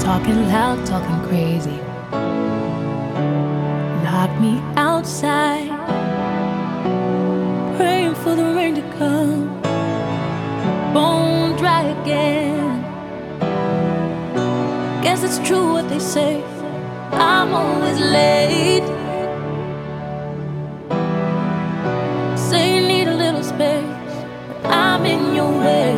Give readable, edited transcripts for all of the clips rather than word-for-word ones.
Talking loud, talking crazy. Lock me outside, praying for the rain to come. Bone dry again. Guess it's true what they say, I'm always late. Say you need a little space, but I'm in your way.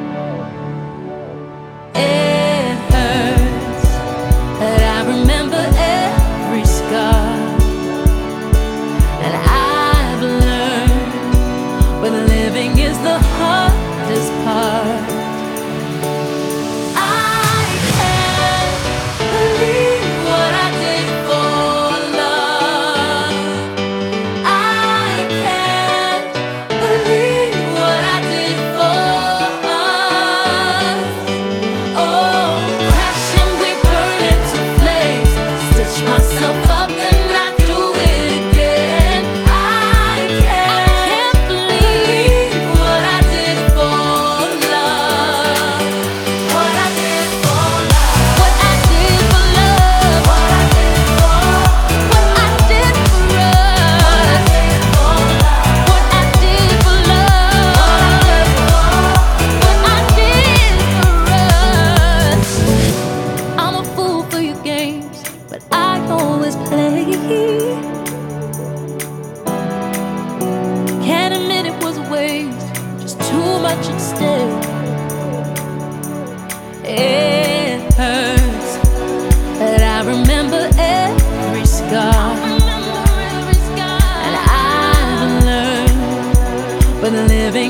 It hurts, but I remember every scar. And I've learned when living is the hardest part. I can't believe what I did for love. I can't believe what I did for us. Oh, crashing, we burn into flames. Stitch myself up and I do it again. I can't believe what I did for love. What I did for love. What I did for love. What I did for. What I did for us. What I did for love. What I did for us. I'm a fool for your games, but I always play. Can't admit it was a waste, just too much at stake. It hurts, but I remember every scar. And I've learned when living